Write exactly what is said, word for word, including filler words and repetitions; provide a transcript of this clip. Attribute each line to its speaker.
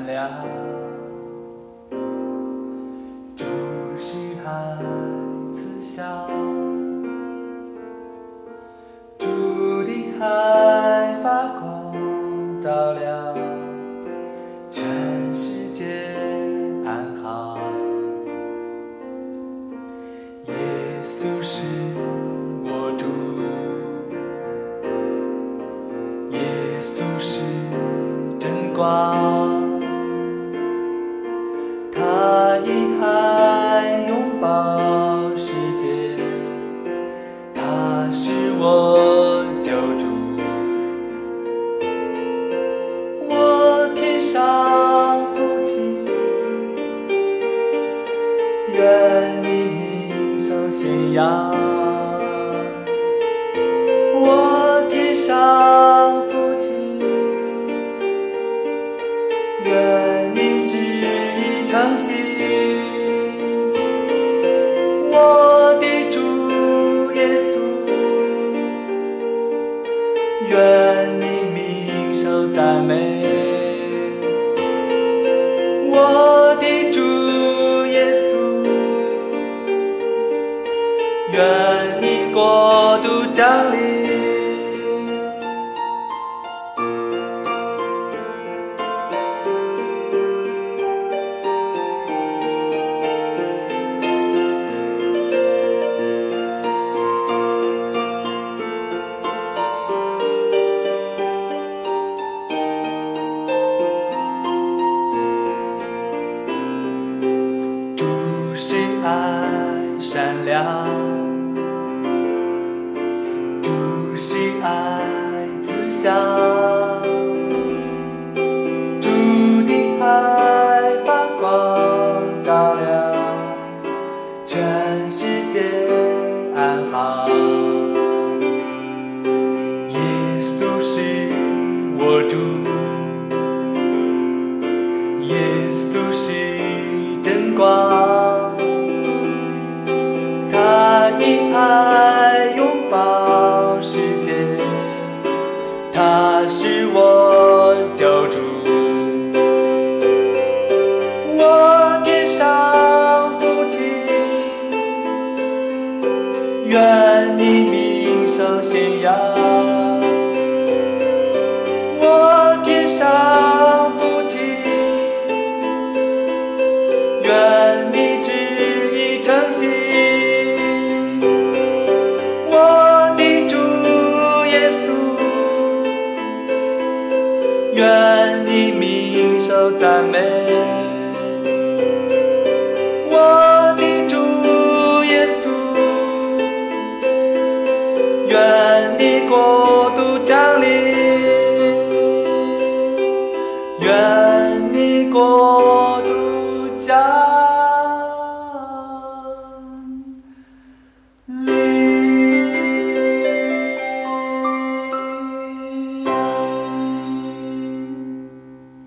Speaker 1: 亮。注视孩子笑，注定还发光照亮，全世界安好。耶稣是我主，耶稣是真光，他以爱拥抱世界，他是我救主。我天上父亲，愿你领受信仰。我天上父亲，愿你旨意诚信。我的主耶稣，愿你名受赞美。我的主耶稣，愿你国度降临。